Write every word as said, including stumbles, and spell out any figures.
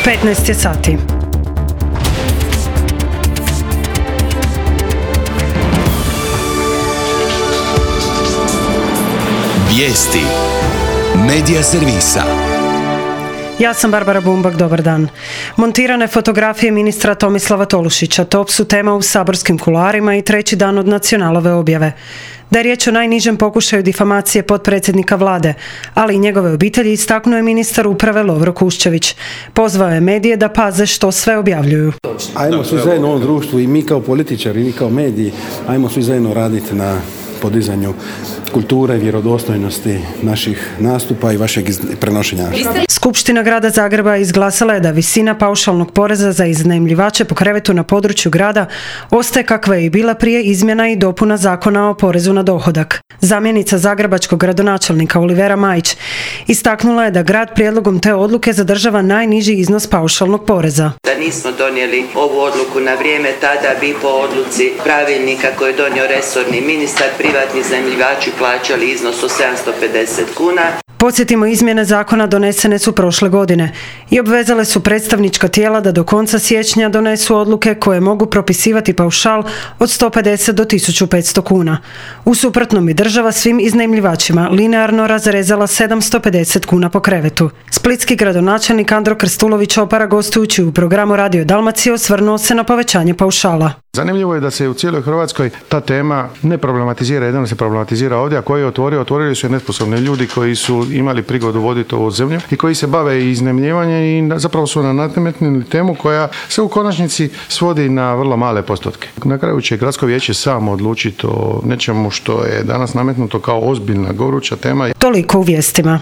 petnaest je sati. Vijesti Medija servisa. Ja sam Barbara Bumbak, dobar dan. Montirane fotografije ministra Tomislava Tolušića top su tema u saborskim kuloarima i treći dan od Nacionalove objave. Da je riječ o najnižem pokušaju difamacije potpredsjednika vlade, ali i njegove obitelji, istaknuo je ministar uprave Lovro Kuščević. Pozvao je medije da paze što sve objavljuju. Ajmo svi zajedno u ovom društvu, i mi kao političari i mi kao mediji, ajmo svi zajedno raditi na podizanju kulture, vjerodostojnosti naših nastupa i vašeg prenošenja. Skupština grada Zagreba izglasala je da visina paušalnog poreza za iznajmljivače po krevetu na području grada ostaje kakva je i bila prije izmjena i dopuna Zakona o porezu na dohodak. Zamjenica zagrebačkog gradonačelnika Olivera Majić istaknula je da grad prijedlogom te odluke zadržava najniži iznos paušalnog poreza. Da nismo donijeli ovu odluku na vrijeme, tada bi po odluci pravilnika koji je donio resorni ministar privatni iznajmljivači plaćali iznos od sedamsto pedeset kuna. Podsjetimo, izmjene zakona donesene su prošle godine i obvezale su predstavnička tijela da do konca siječnja donesu odluke koje mogu propisivati paušal od sto pedeset do tisuću petsto kuna. U suprotnom bi država svim iznajmljivačima linearno razrezala sedamsto pedeset kuna po krevetu. Splitski gradonačelnik Andro Krstulović Opara, gostujući u programu Radio Dalmacije, osvrnuo se na povećanje paušala. Zanimljivo je da se u cijeloj Hrvatskoj ta tema ne problematizira, jedino se problematizira ovdje, a koji je otvorio, otvorili su je nesposobni ljudi koji su imali prigodu voditi ovu zemlju i koji se bave iznajmljivanjem i zapravo su na nametnuli temu koja se u konačnici svodi na vrlo male postotke. Na kraju će gradsko vijeće samo odlučiti o nečemu što je danas nametnuto kao ozbiljna goruća tema. Toliko u vijestima.